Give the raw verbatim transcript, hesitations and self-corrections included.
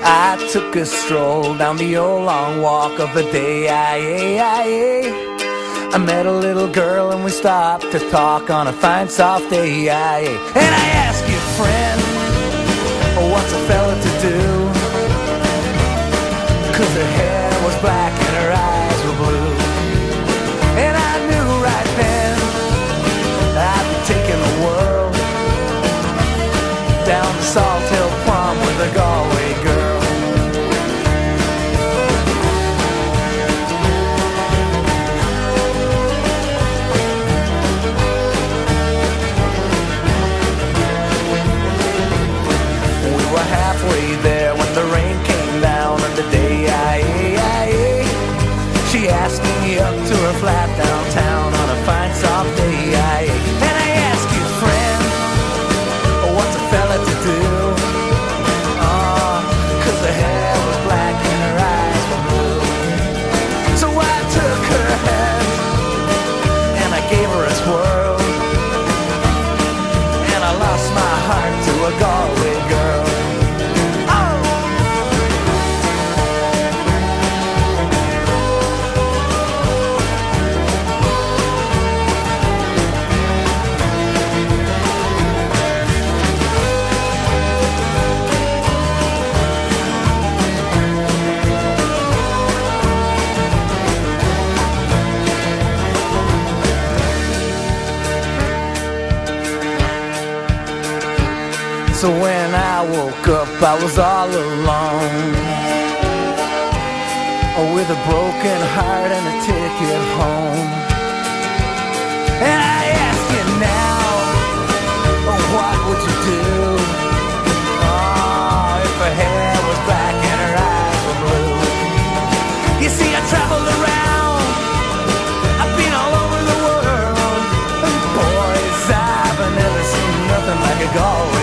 I took a stroll down the old long walk of the day. I, I, I, I met a little girl and we stopped to talk on a fine soft day. I, and I asked you, friend, what's a fella to do? Cause her hair was black and her eyes were blue. And I knew right then I'd be taking the world down to Salt Hill Prom with a Galway girl. We were halfway there when the rain came down on the day. I, I, I, she asked me up to her flat downtown on a fine soft day. I, and I asked you, friend, what's a fella to do? Oh, cause her hair was black and her eyes were blue. So I took her hand and I gave her a swirl, and I lost my heart to a Galway girl. So when I woke up, I was all alone, with a broken heart and a ticket home. And I ask you now, what would you do? Oh, if her hair was black and her eyes were blue. You see, I traveled around, I've been all over the world, and boys, I've never seen nothing like a Galway